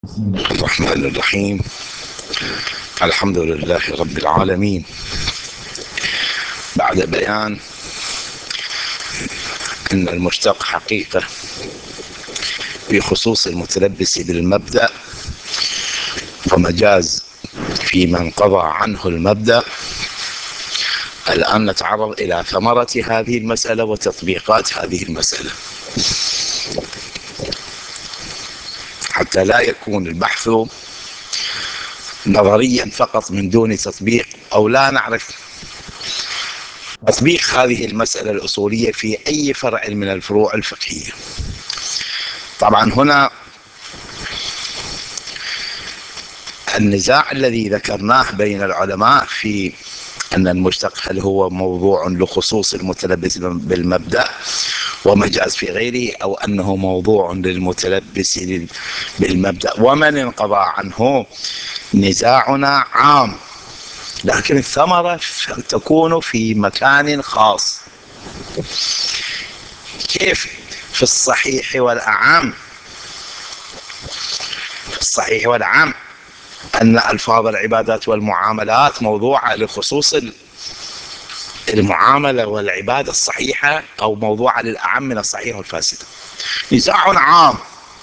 بسم الله الرحمن الرحيم. الحمد لله رب العالمين. بعد بيان أن المشتق حقيقة بخصوص المتلبس بالمبدأ ومجاز في من قضى عنه المبدأ، الآن نتعرض إلى ثمرة هذه المسألة وتطبيقات هذه المسألة، حتى لا يكون البحث نظريا فقط من دون تطبيق، أو لا نعرف تطبيق هذه المسألة الأصولية في أي فرع من الفروع الفقهية. طبعا هنا النزاع الذي ذكرناه بين العلماء في أن المشتق هل هو موضوع لخصوص المتلبس بالمبدأ ومجاز في غيره، أو أنه موضوع للمتلبس بالمبدأ ومن انقضى عنه، نزاعنا عام، لكن الثمرة تكون في مكان خاص. كيف؟ في الصحيح والأعم. في الصحيح والأعم أن ألفاظ العبادات والمعاملات موضوعة لخصوص المعاملة والعبادة الصحيحة، أو موضوعة للأعم من الصحيح والفاسد. نزاع عام،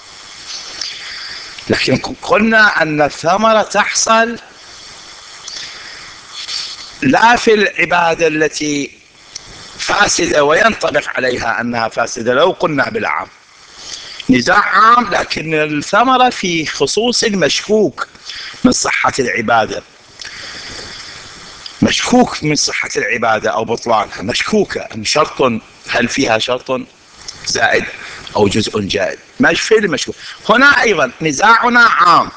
لكن قلنا أن الثمرة تحصل لا في العبادة التي فاسدة وينطبق عليها أنها فاسدة لو قلنا بالعام. نزاع عام، لكن الثمرة في خصوص المشكوك من صحة العبادة، مشكوك من صحة العبادة أو بطلانها، مشكوكة أن شرط، هل فيها شرط زائد أو جزء جائد، مش في المشكوك. هنا أيضا نزاعنا عام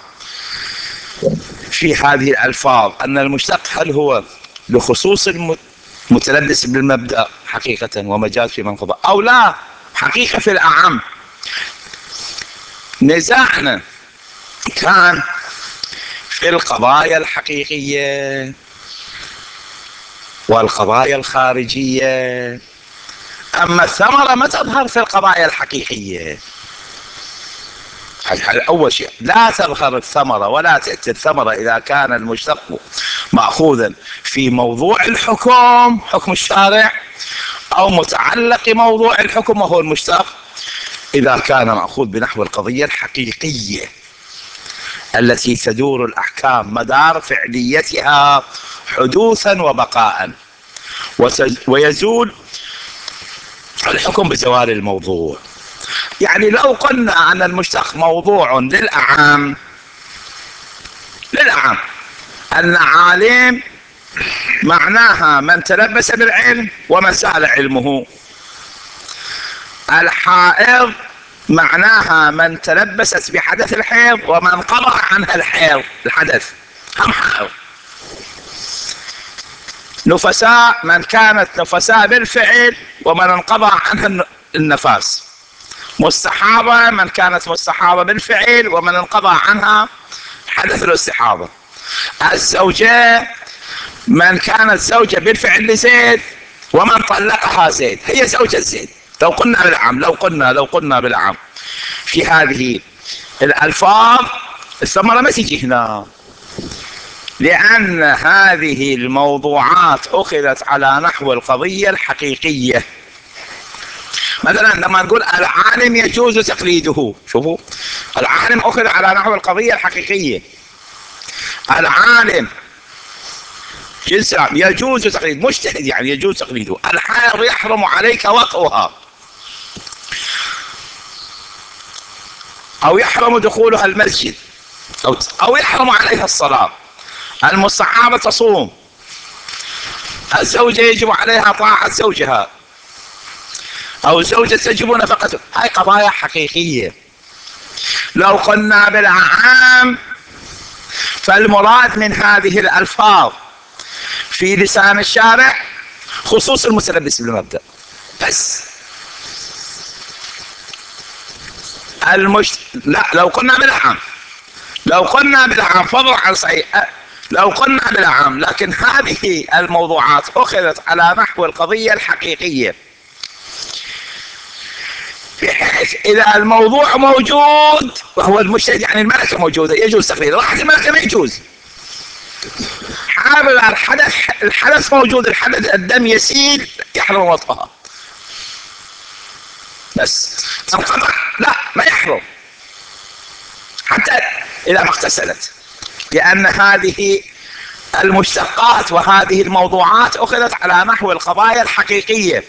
في هذه الألفاظ، أن المشتق هل هو لخصوص المتلبس بالمبدأ حقيقة ومجاز في من قضى، أو لا حقيقة في الأعم. نزاعنا كان في القضايا الحقيقية والقضايا الخارجية، أما الثمرة ما تظهر في القضايا الحقيقية. أول شيء لا تظهر الثمرة ولا تأتي الثمرة إذا كان المشتق مأخوذا في موضوع الحكم، حكم الشارع، أو متعلق موضوع الحكم وهو المشتق إذا كان مأخوذ بنحو القضية الحقيقية التي تدور الأحكام مدار فعليتها حدوثا وبقاء، ويزول الحكم بزوال الموضوع. يعني لو قلنا أن المشتق موضوع للأعام، أن عالم معناها من تلبس بالعلم ومن سال علمه، الحائض معناها من تلبست بحدث الحيض ومن قضى عنها الحيض الحدث، هم حائض. نفساء من كانت نفساء بالفعل ومن انقضى عنها النفاس. مستحاضة من كانت مستحاضة بالفعل ومن انقضى عنها حدث الاستحاضة. الزوجة من كانت زوجة بالفعل لزيد ومن طلقها زيد، هي زوجة زيد. لو قلنا بالعام في هذه الألفاظ، الثمرة ما تجي هنا، لأن هذه الموضوعات أخذت على نحو القضية الحقيقية. مثلا لما نقول العالم يجوز تقليده، شوفوا العالم أخذ على نحو القضية الحقيقية. العالم جنس يجوز تقليد، مجتهد يعني يجوز تقليده. الحائض يحرم عليك وطئها أو يحرم دخولها المسجد أو يحرم عليها الصلاة. المستحاضة تصوم. الزوجة يجب عليها طاعة زوجها، أو الزوجة تجب نفقته. هاي قضايا حقيقية. لو قلنا بالعام، فالمراد من هذه الألفاظ في لسان الشارع خصوص المتلبس بالمبدأ بس. لا، لو قلنا بالعام فضلا عن صحيح، لو قلنا بالعام، لكن هذه الموضوعات أخذت على نحو القضية الحقيقية. بحيث إذا الموضوع موجود وهو المجتهد، يعني الملكة موجودة يجوز تقليد، راحت الملكة ما يجوز. حامل الحدث موجود، الحدث الدم يسيل يحرم وطئها، بس القطع لا ما يحرم حتى إذا ما اغتسلت، لأن هذه المشتقات وهذه الموضوعات أخذت على نحو القضايا الحقيقية.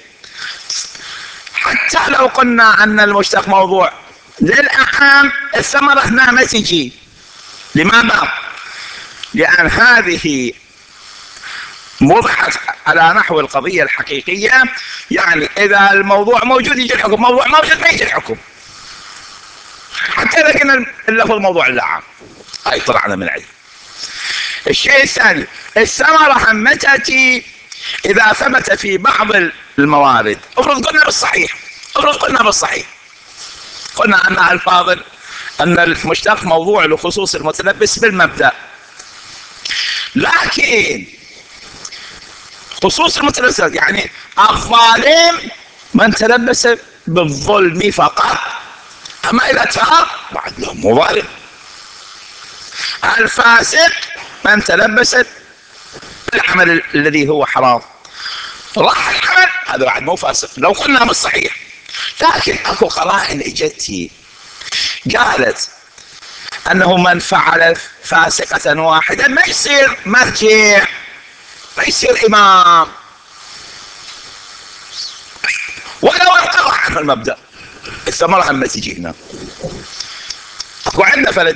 حتى لو قلنا أن المشتق موضوع للأعام، الثمرة هنا ما تجي. لماذا؟ لأن هذه وضحت على نحو القضية الحقيقية، يعني إذا الموضوع موجود يجي الحكم، موضوع موجود ما يجي الحكم، حتى إذا كنا اللفظ الموضوع العام. هاي طلعنا من علم. الشيء الثاني، الثمرة هم تأتي إذا ثبت في بعض الموارد. افرض قلنا بالصحيح، قلنا أن الفاضل أن المشتق موضوع لخصوص المتلبس بالمبدأ، لكن خصوص المتلبس يعني الظالم من تلبس بالظلم فقط، أما إذا تاب بعد له مو ظالم. الفاسق من تلبس بالعمل الذي هو حرام، راح العمل، هذا بعد مو فاسق لو قلنا بالصحيح. لكن اكو قرائن اجتي قالت انه من فعل فاسقة واحدة ما يصير مرجع، ما يصير امام، ولو انقطع عنه المبدأ. الثمرة هم تجي هنا. اكو عندنا فلد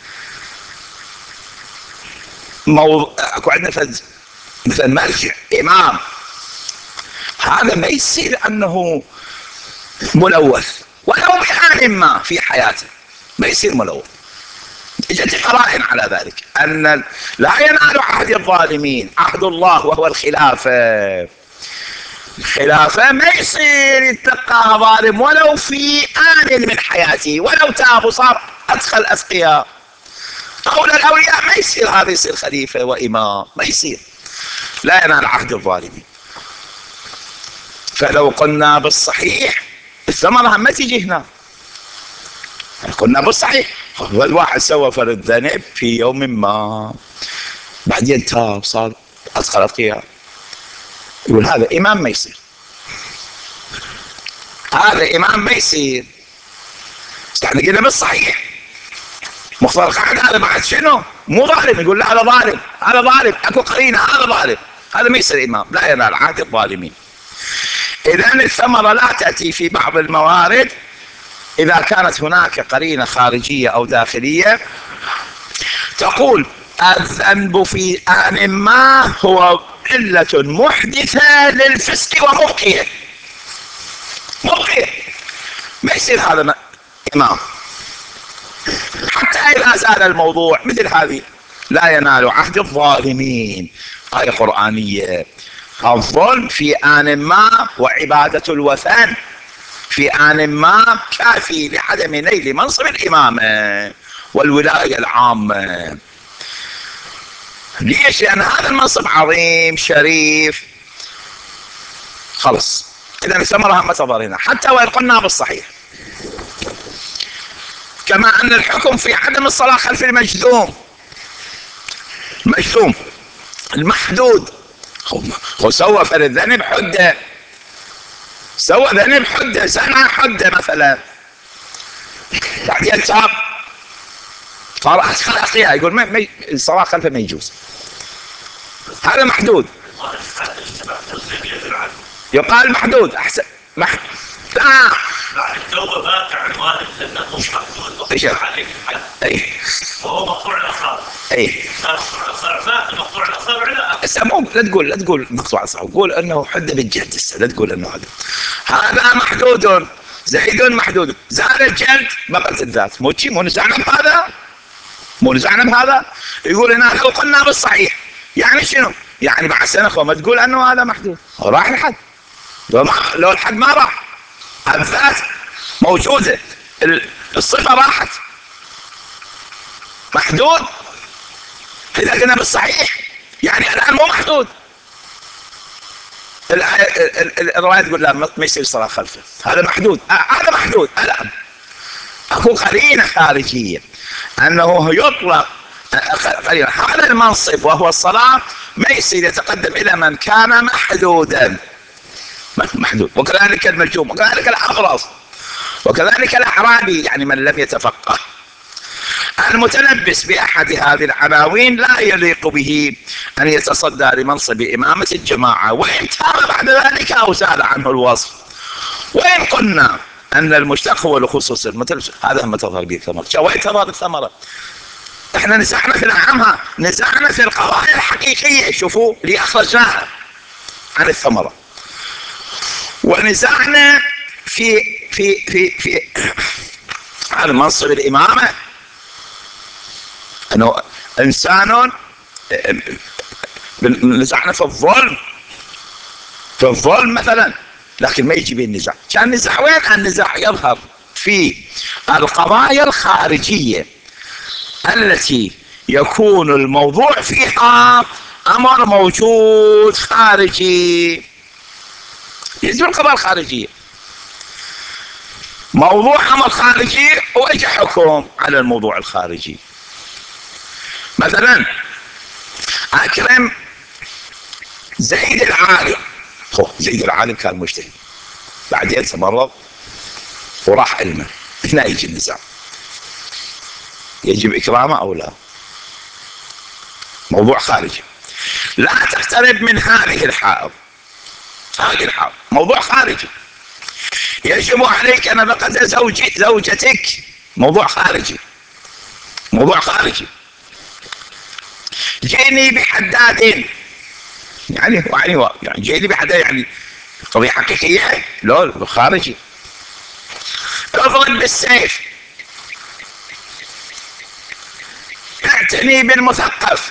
اكو عندنا فلد مثلا مرجع امام، هذا ما يصير انه ملوث ولو بحال ما في حياته، ما يصير ملوث. اجت قرائن على ذلك ان لا ينال عهد الظالمين عهد الله وهو الخلافه. الخلافه ما يصير يتلقاها ظالم ولو في آن من حياته، ولو تاب وصار ادخل اتقياء قول الاولياء ما يصير هذا يصير خليفه وامام، ما يصير، لا ينال عهد الظالمين. فلو قلنا بالصحيح الثمرة ما تيجي هنا. قلنا بالصحيح الواحد سوى فرد ذنب في يوم ما، بعدين تاب صار أدخل أتقياء، يقول هذا إمام ما يصير، هذا إمام ما يصير. احنا قلنا بالصحيح مختار القاعدة هذا بعد شنو؟ مو ظالم، يقول لا هذا ظالم، هذا ظالم، اكو قرينة هذا ظالم، هذا ما يصير إمام، لا ينال عهد الظالمين. إذن الثمرة لا تأتي في بعض الموارد إذا كانت هناك قرينة خارجية أو داخلية تقول الذنب في آن ما هو علة محدثة للفسق ومبقية، ما يصير هذا إمام حتى إذا زال الموضوع. مثل هذه لا ينال عهد الظالمين، آية قرآنية. الظلم في آن ما وعبادة الوثن في آن ما كافي لعدم نيل منصب الإمامة والولاية العامة. ليش؟ لأن هذا المنصب عظيم شريف. خلص إذا الثمرة ما تظهر هنا حتى وإن قلنا بالصحيح. كما أن الحكم في عدم الصلاة خلف المجذوم، المحدود، هو سوى فرد ذنب حده، سوى ذنب حده، سنة حده مثلا، بعدين تاب صار أدخل أخيها، يقول ما الصلاة خلفه ما يجوز، هذا محدود. يقال محدود أحسن. لا التوبة باقي عنوان لأنه محدود ايش اي وهو مقطوع الأصابع. اي مقطوع الأصابع مقطوع الأصابع لا مو لا تقول مقطوع الأصابع، قول انه حد بالجلد، لا تقول انه هذا محدود، زيد محدود، زاد الجلد بقت الذات، مو نزعنا بهذا، يقول هنا لو قلنا بالصحيح يعني شنو؟ يعني بعد سنة ما تقول انه هذا محدود، راح الحد، لو الحد ما راح الذات موجودة، الصفة راحت، محدود. إذا كنا بالصحيح يعني الآن مو محدود، الرواية تقول لا ما يصير صلاة خلفه، هذا محدود، هذا محدود الآن. أكو قرينة خارجية أنه يطلق هذا المنصب وهو الصلاة ما يصير يتقدم إلى من كان محدودا، محدود، وكذلك المجوم، وكذلك الأغرص، وكذلك الأعرابي، يعني من لم يتفقه. المتلبس بأحد هذه العناوين لا يليق به أن يتصدى لمنصب إمامة الجماعة، وإن تاب بعد ذلك أو زال عنه الوصف. وإن قلنا أن المشتق هو لخصوص المتلبس، هذا ما تظهر به الثمرة. وين تظهر الثمرة؟ احنا نزعنا في الأعمها، نزعنا في القضايا الحقيقية، شوفوا اللي أخرجناها عن الثمرة، ونزعنا في عن منصب الإمامة، أنه إنسان، نزعنا في الظلم مثلا، لكن ما يجي به النزاع. كان النزاع وين؟ النزاع يظهر في القضايا الخارجية التي يكون الموضوع فيها أمر موجود خارجي. يجب القضايا الخارجية موضوع أمر خارجي وإجا حكم على الموضوع الخارجي. مثلا أكرم زيد العالم، زيد العالم كان مجتهد، بعدين تمرض وراح علمه، هنا يجي النزاع، يجب إكرامه أو لا؟ موضوع خارجي. لا تقترب من هذه الحائض، هذه الحائض موضوع خارجي. يجب عليك نفقة زوجتك، موضوع خارجي، موضوع خارجي. جيني بحداد، يعني جيني بحداد، يعني قضية حقيقية، لا خارجي. اضرب بالسيف، اعتني بالمثقف،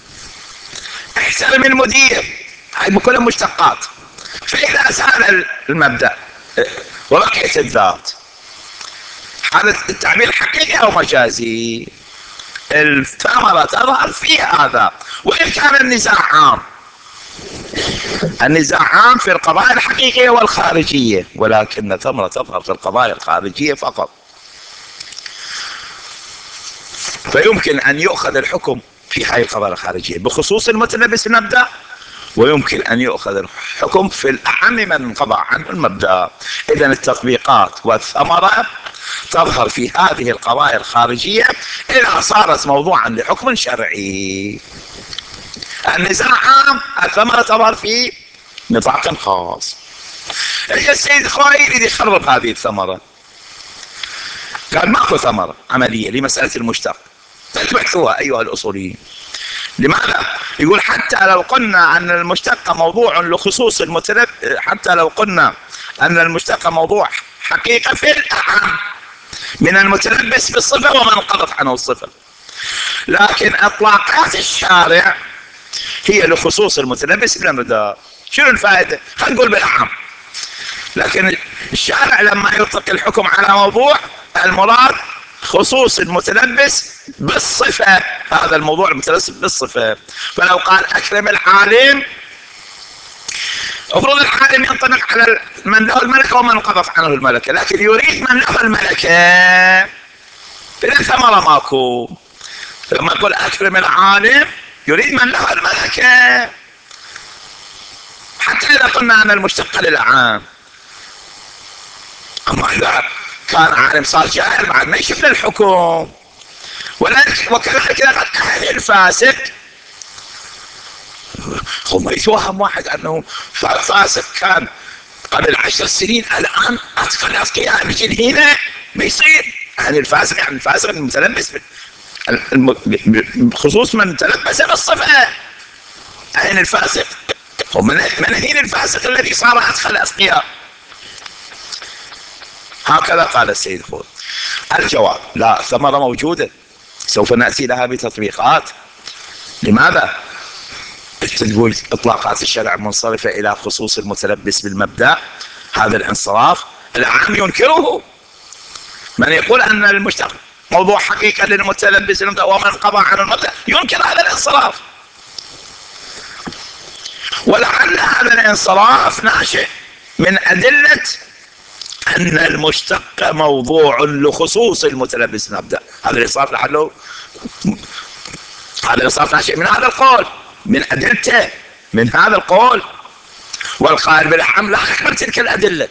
احترم المدير، هاي كلها مشتقات. فإذا زال المبدأ وبقيت الذات، هذا التعبير حقيقي أو مجازي؟ الثمرة تظهر في هذا، وإن كان النزاع عام، النزاع عام في القضايا الحقيقية والخارجية، ولكن الثمرة تظهر في القضايا الخارجية فقط. فيمكن أن يؤخذ الحكم في هذه القضايا الخارجية بخصوص المتلبس بالمبدأ، ويمكن أن يؤخذ الحكم في الأعم من انقضى عنه المبدأ. إذن التطبيقات والثمرة تظهر في هذه القضايا الخارجية إذا صارت موضوعا لحكم شرعي. النزاع عام، الثمرة تظهر في نطاق خاص. السيد خوي يريد يخرب هذه الثمرة، قال ماكو ثمرة عملية لمسألة المشتق، فتبحثوها أيها الأصوليين. لماذا؟ يقول حتى لو قلنا أن المشتق موضوع لخصوص المتلبس، حتى لو قلنا أن المشتق موضوع حقيقة في الأعم من المتلبس بالصفة ومن انقضت عنه الصفة، لكن إطلاقات الشارع هي لخصوص المتلبس بالمبدأ. شنو الفائدة؟ خلينا نقول بالأعم، لكن الشارع لما يطلق الحكم على موضوع، المراد خصوص المتلبس بالصفة، هذا الموضوع المتلبس بالصفة. فلو قال أكرم العالم، افرض العالم ينطبق على من له الملكة ومن انقضت عنه الملكة، لكن يريد من له الملكة، إذا ثمرة ماكو. لما يقول أكرم العالم يريد من له الملكة، حتى إذا قلنا أن المشتق للعام. أما إذا كان عالم صار جاهل بعد ما يشوف الحكم. وكذلك إذا قال أهل الفاسق، هم يتوهم واحد أنه فاسق كان قبل 10 سنين، الآن أتقى الأتقياء بيجي هنا، ما يصير. أهل الفاسق يعني الفاسق المتلبس بخصوص من تلبس بالصفة. أهل الفاسق ومن هين الفاسق الذي صار أتقى الأتقياء. هكذا قال السيد خوي. الجواب لا، الثمرة موجودة، سوف نأتي لها بتطبيقات. لماذا؟ تقول إطلاقات الشرع منصرفة إلى خصوص المتلبس بالمبدأ، هذا الانصراف العام ينكره. من يقول أن المشتق موضوع حقيقة للمتلبس بالمبدأ ومن قضى عن المبدأ ينكر هذا الانصراف. ولعل هذا الانصراف ناشئ من أدلة أن المشتق موضوع لخصوص المتلبس نبدأ. هذا الانصراف لعله هذا الانصراف ناشئ من هذا القول، من أدلته من هذا القول. والقائل بالأعم لا يحمل تلك الأدلة.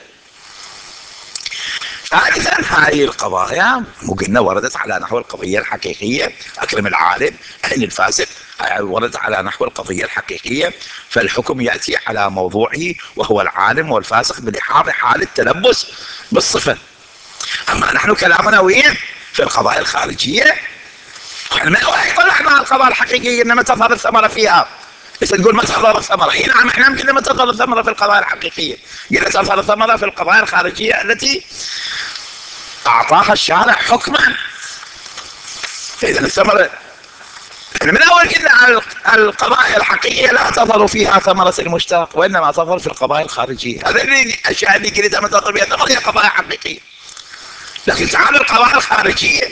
ثالثا هذه القضايا مو قلنا وردت على نحو القضية الحقيقية، أكرم العالم أين الفاسد، وردت على نحو القضية الحقيقية، فالحكم يأتي على موضوعه وهو العالم والفاسق بلحاظ حال التلبس بالصفة. أما نحن كلامنا وين؟ في القضايا الخارجية. احنا ما يطلعنا على القضايا الحقيقية إنما تظهر الثمرة فيها. بس تقول ما تظهر الثمرة، اي نعم احنا يمكن ما تظهر الثمرة في القضايا الحقيقية، قلنا تظهر الثمرة في القضايا الخارجية التي أعطاها الشارع حكما. فإذا الثمرة احنا من أول قلنا القضايا الحقيقية لا تظهر فيها ثمرة المشتق، وإنما تظهر في القضايا الخارجية. هذا الأشياء اللي قلتها ما تظهر فيها ثمرة هي قضايا حقيقية. لكن تعال القضايا الخارجية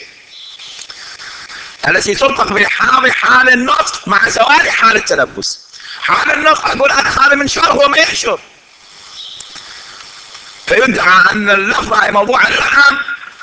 التي تنطق بحال حال النطق مع زوال حال التلبس. حال النطق أقول أنا خالي من شر هو ما يحشر، فيدعى أن اللفظ موضوع العام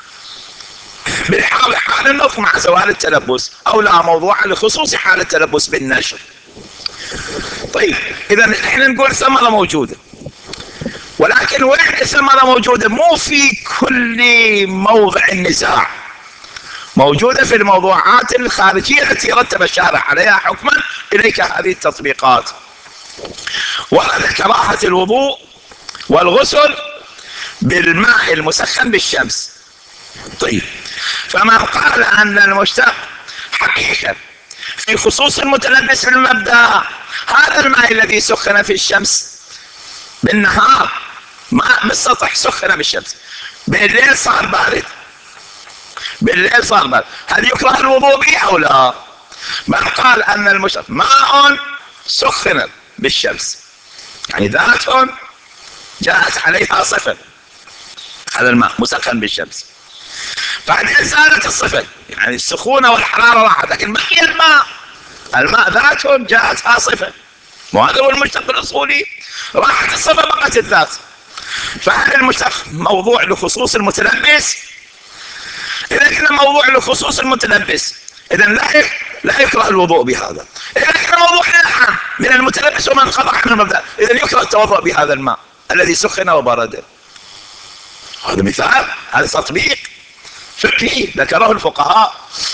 بحال حال النطق مع زوال التلبس، أو لا موضوع لخصوص حال التلبس بالنشر. طيب إذا إحنا نقول ثمرة موجودة، ولكن وين الثمرة موجودة؟ مو في كل موضع النزاع، موجودة في الموضوعات الخارجية التي رتب الشارع عليها حكما. إليك هذه التطبيقات. ورد كراهة الوضوء والغسل بالماء المسخن بالشمس. طيب فمن قال أن المشتق حقيقة في خصوص المتلبس بالمبدأ، هذا الماء الذي سخن في الشمس بالنهار، ماء بالسطح سخن بالشمس، بالليل صار بارد، بالليل صار بارد، هل يكره الوضوء به أو لا؟ من قال أن المشتق ماء سخن بالشمس، يعني ذات جاءت عليها صفة، هذا الماء مسخن بالشمس، بعدين زالت الصفة، يعني السخونة والحرارة راحت، لكن بقي الماء ذات جاءتها صفة، وهذا هو المشتق الأصولي، راحت الصفة بقت الذات. فهذا المشتق موضوع لخصوص المتلبس. إذا كان موضوع لخصوص المتلبس إذا لا يكره الوضوء بهذا. إذا كان موضوع العام من المتلبس ومن قطع عن المبدأ، إذا يكره التوضؤ بهذا الماء الذي سخن وبرد. هذا مثال، هذا تطبيق فقهي ذكره الفقهاء.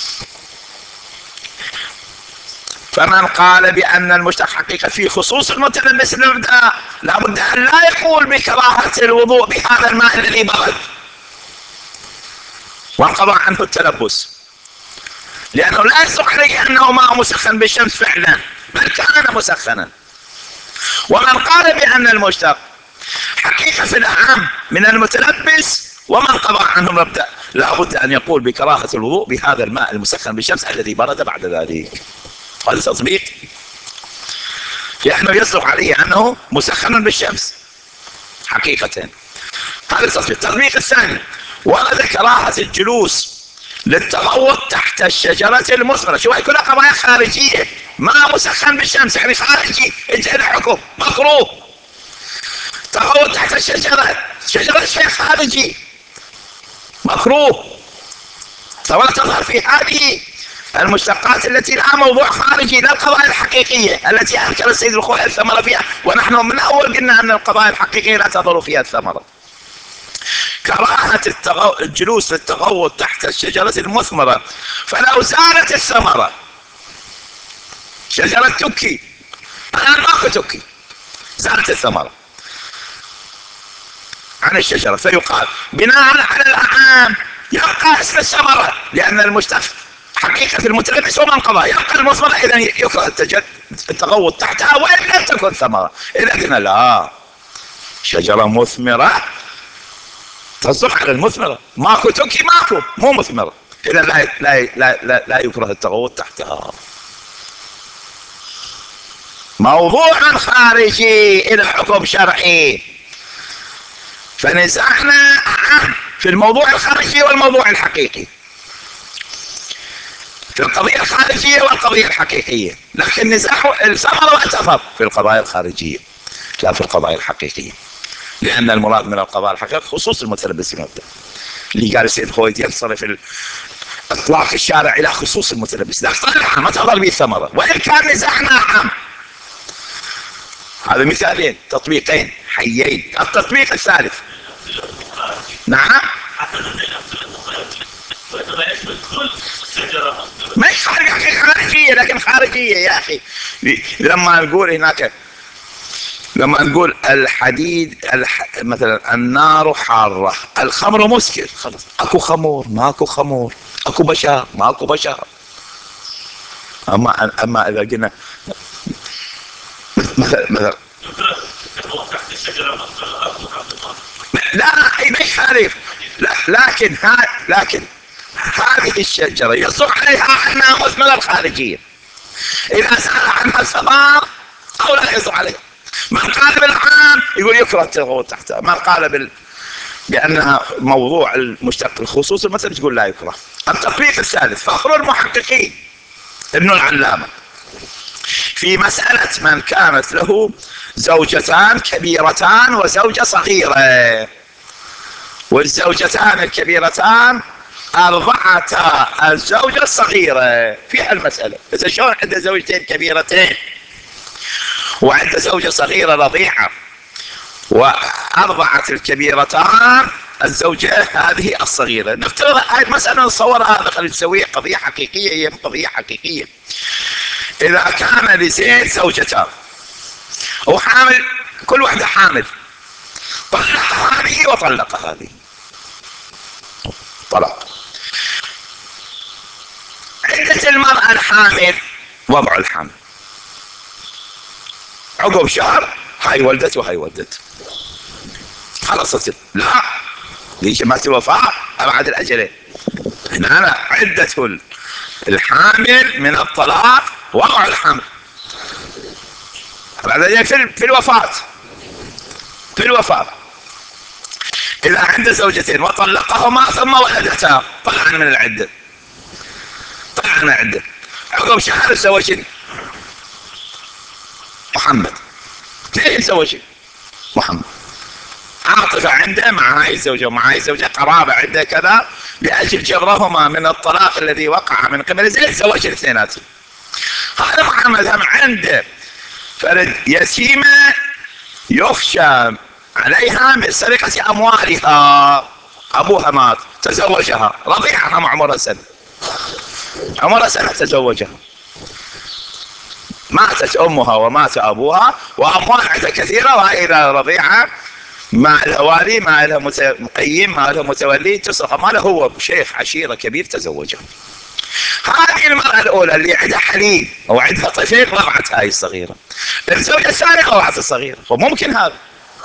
فمن قال بأن المشتق حقيقة في خصوص المتلبس المبدأ لابد أن لا يقول بكراهة الوضوء بهذا الماء الذي برد وانقضى عنه التلبس، لأنه لا يصح عليه أنه ماء مسخن بالشمس فعلا، بل كان مسخنا. ومن قال بأن المشتق حقيقة في الأعم من المتلبس ومن قضى عنه المبدأ لابد أن يقول بكراهة الوضوء بهذا الماء المسخن بالشمس الذي برد بعد ذلك. هذا تطبيق، لأنه يصدق عليه أنه مسخن بالشمس حقيقة. هذا التطبيق. التطبيق الثاني، ورد كراهة الجلوس للتغوط تحت الشجرة المثمرة. شو هاي كلها قضايا خارجية، ما مسخن بالشمس يعني خارجي، انت له حكم مكروه. تغوط تحت شجرة شيء خارجي مكروه. سواء تظهر في هذه المشتقات التي لها موضوع خارجي، لا القضايا الحقيقية التي أنكر السيد الخوئي الثمرة فيها، ونحن من أول قلنا أن القضايا الحقيقية لا تظهر فيها الثمرة. كراهة الجلوس للتغوط تحت الشجرة المثمرة، فلو زالت الثمرة، شجرة تكي الآن ماكو تكي، زالت الثمرة عن الشجرة، فيقال بناء على الأعام يبقى اسم الثمرة، لأن المشتق حقيقة المتلبس ومن قضى يبقى المثمرة، إذا يكره التغوط تحتها وإن لم تكن ثمرة. إذا قلنا لا، شجرة مثمرة تصدق على المثمرة، ماكو تكي ماكو مو مثمرة، إذا لا يكره التغوط تحتها. موضوع خارجي إلى حكم شرعي، فنزعنا في الموضوع الخارجي والموضوع الحقيقي. في القضية الخارجية والقضية الحقيقية، لكن نزاع الثمرة والأثر في القضايا الخارجية لا في القضايا الحقيقية، لأن المراد من القضاء الحقيقي خصوص المتلبس بمبدأ اللي قال السيد خويت ينصرف اطلاق الشارع الى خصوص المتلبس، لا صالحا ما تظهر به الثمره وان كان نزاعنا عام. هذا مثالين تطبيقين حيين. التطبيق الثالث نعم ما هي خارجيه لكن خارجيه يا اخي. لما نقول هناك لما نقول الحديد مثلا النار حارة، الخمر مسكر، خلاص اكو خمور ماكو خمور، اكو بشر ماكو بشر. اما اذا قلنا مثلا لا ما يخالف، لكن هذه الشجرة يصح عليها انها مثمرة الخارجية اذا سأل عنها الثمار او لا يصح عليها. من قال بالعام يقول يكره التغوط تحتها، من قال بأنها موضوع المشتق الخصوص المثل تقول لا يكره. التطبيق الثالث فخر المحققين ابن العلامة في مسألة من كانت له زوجتان كبيرتان وزوجة صغيرة، والزوجتان الكبيرتان أرضعتا الزوجة الصغيرة في المسألة. إذا شلون عنده زوجتين كبيرتين وعند زوجة صغيرة رضيعة وأرضعت الكبيرتان الزوجة هذه الصغيرة، نفترض هاي المسألة نصورها هذا خلينا نسويها قضية حقيقية. هي قضية حقيقية. إذا كان لزيد زوجتان وحامل كل واحدة حامل، طلق هذه وطلق هذه طلق. عدة المرأة الحامل وضع الحمل عقب شهر هاي ولدت وهاي ولدت خلاص تصير لا ليش ما الوفاة أبعد الأجلين. هنا أنا عدة الحامل من الطلاق وضع الحمل بعد في الوفاة إذا عنده زوجتين وطلقهما ثم ولدتا طلع من العدة، طلع من العدة عقب شهر سوى شيء محمد، ليش سوى شيء محمد؟ عاطفة عنده مع هاي الزوجة ومع هاي الزوجة، قرابة عنده كذا، لأجل جبرهما من الطلاق الذي وقع من قبل زيد زوج الاثنينات. هذا محمد هم عنده فرد يتيمة يخشى عليها من سرقة أموالها، أبوها مات تزوجها رضيعها مع عمرها سنة تزوجها، ماتت أمها ومات أبوها وأموال عندها كثيرة وهي رضيعة ما لها والي ما لها مقيم ما لها متولي، تصرف ماله هو شيخ عشيرة كبير تزوجها. هذه المرأة الأولى اللي عندها حليب أو عندها طفل رضعت هاي الصغيرة، الزوجة الثانية رضعت الصغيرة، وممكن هذا.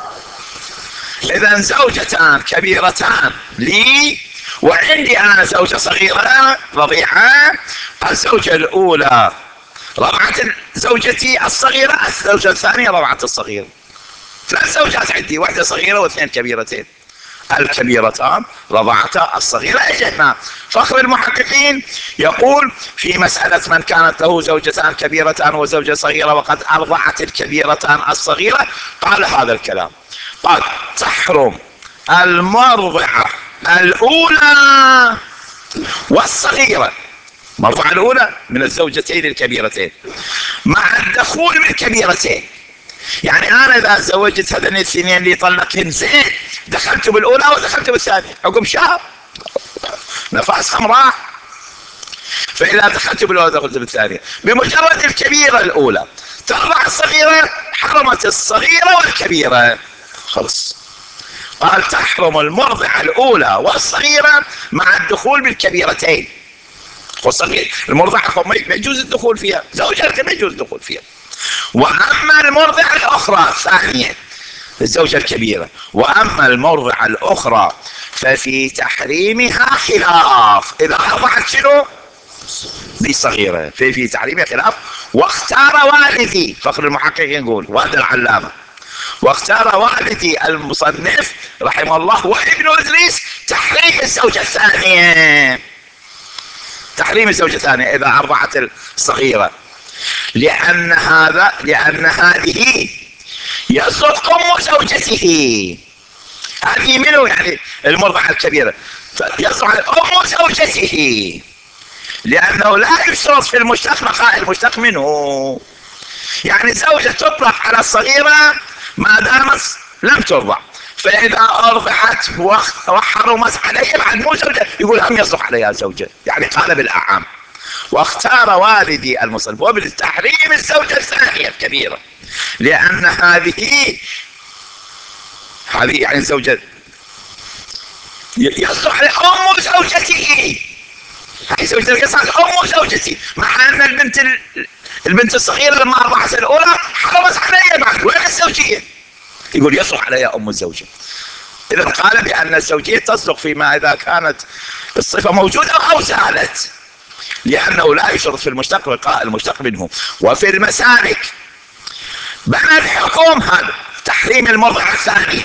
إذا زوجتان كبيرتان لي وعندي أنا زوجة صغيرة رضيعة، الزوجة الأولى رضعت زوجتي الصغيرة، الزوجة الثانية رضعت الصغيرة. 3 زوجات عندي، واحدة صغيرة واثنين كبيرتين، الكبيرتان رضعتا الصغيرة. اجتنا فخر المحققين يقول في مسألة من كانت له زوجتان كبيرتان وزوجة صغيرة وقد أرضعت الكبيرتان الصغيرة، قال هذا الكلام، قال تحرم المرضعة الأولى والصغيرة، المرضعة الأولى من الزوجتين الكبيرتين مع الدخول بالكبيرتين. يعني أنا إذا زوجت هذين الاثنين اللي طلقين زين دخلت بالأولى ودخلت بالثانية عقب شهر نفاسهم راح، فإذا دخلت بالأولى دخلت بالثانية بمجرد الكبيرة الأولى ترضع الصغيرة حرمت الصغيرة والكبيرة خلص. قال تحرم المرضعة الأولى والصغيرة مع الدخول بالكبيرتين. والصغير المرضعة ما يجوز الدخول فيها، زوجتها ما يجوز الدخول فيها. وأما المرضعة الأخرى الثانية الزوجة الكبيرة، وأما المرضعة الأخرى ففي تحريمها خلاف. إذا أرضعت شنو؟ بالصغيرة في تحريمها خلاف. واختار والدي فخر المحقق يقول وهذا العلامة، واختار والدي المصنف رحمه الله وابن إدريس تحريم الزوجة الثانية، تحريم الزوجة الثانية إذا أرضعت الصغيرة، لأن هذه يصدق أم زوجته. هذه منه يعني المرضعة الكبيرة، يصدق أم زوجته، لأنه لا يشترط في المشتق بقاء المشتق منه. يعني الزوجة تطلق على الصغيرة ما دامت لم ترضع، فإذا أرضعت وحرمت عليها بعد مو زوجة يقول هم يصلح عليها زوجة، يعني قال بالأعام. واختار والدي المصنف وبالتحريم الزوجة الثانية الكبيرة، لأن هذه يعني الزوجة يصلح عليها أم زوجته، هاي زوجة القصة أم زوجتي، مع أن البنت الصغيرة لما أرضعت الأولى حرمت عليها بعد وين الزوجية، يقول يصلح عليها أم الزوجة. إذا قال بأن الزوجية تصدق فيما إذا كانت الصفة موجودة أو زالت، لأنه لا يشرط في المشتق بقاء المشتق منه. وفي المسالك بنى الحكم هذا تحريم المرضعة الثانية،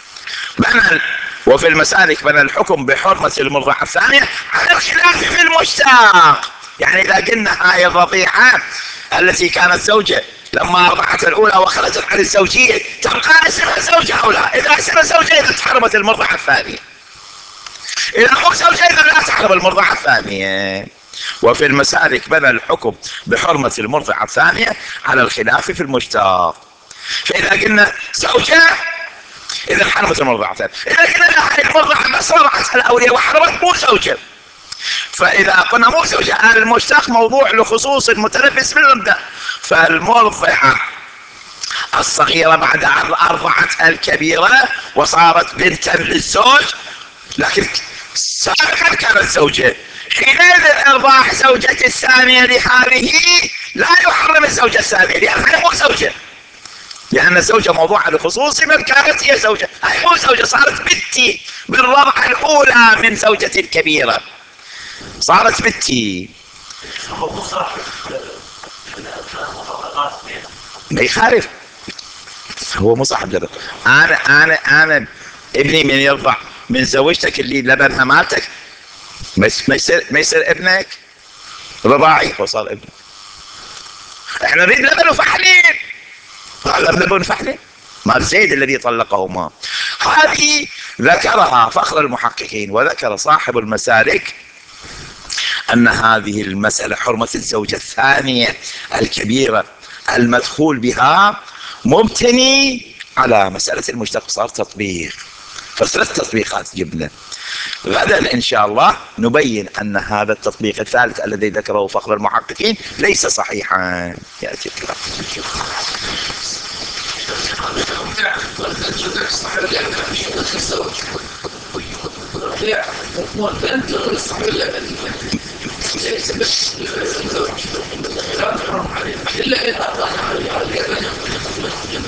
وفي المسالك بنى الحكم بحرمة المرضعة الثانية على الخلاف في المشتق. يعني إذا قلنا هاي الرضيعة التي كانت زوجة لما أرضعت الأولى وخرجت عن الزوجية تبقى اسمها زوجة أو لا؟ إذا اسمها زوجة إذا تحرمت المرضعة الثانية، إذا مو زوجة إذا لا تحرم المرضعة الثانية. وفي المسالك بنى الحكم بحرمة المرضعة الثانية على الخلاف في المشتق. فإذا قلنا زوجة إذا حرمت المرضعة الثانية، إذا قلنا لا المرضعة بس رضعت الأولية وحرمت مو زوجة، فإذا قلنا مو زوجة المشتق موضوع لخصوص المتنفس بالمبدأ، فالمرضعة الصغيرة بعد أن أرضعتها الكبيرة وصارت بنتا للزوج، لكن سابقا كانت زوجة، حينئذ إرضاع زوجة الثانية لهذه لا يحرم الزوجة الثانية لأنها مو زوجة، لأن الزوجة موضوعة لخصوص من كانت هي زوجة، هي مو زوجة، صارت بنتي بالرضعة الأولى من زوجتي الكبيرة، صارت بنتي. ما يخالف، هو مو صاحب جدل. أنا ابني من يرضع من زوجتك اللي لبنها مالتك ما يصير ابنك رضاعي، هو صار ابنك. احنا نريد لبن وفحلين، لبن وفحلين مال زيد الذي طلقهما. هذه ذكرها فخر المحققين، وذكر صاحب المسالك أن هذه المسألة حرمة الزوجة الثانية الكبيرة المدخول بها مبتني على مسألة المشتق، صار تطبيق، فثلاث تطبيقات جبنا. غدا إن شاء الله نبين أن هذا التطبيق الثالث الذي ذكره فخر المحققين ليس صحيحا. يأتي الكلام. لا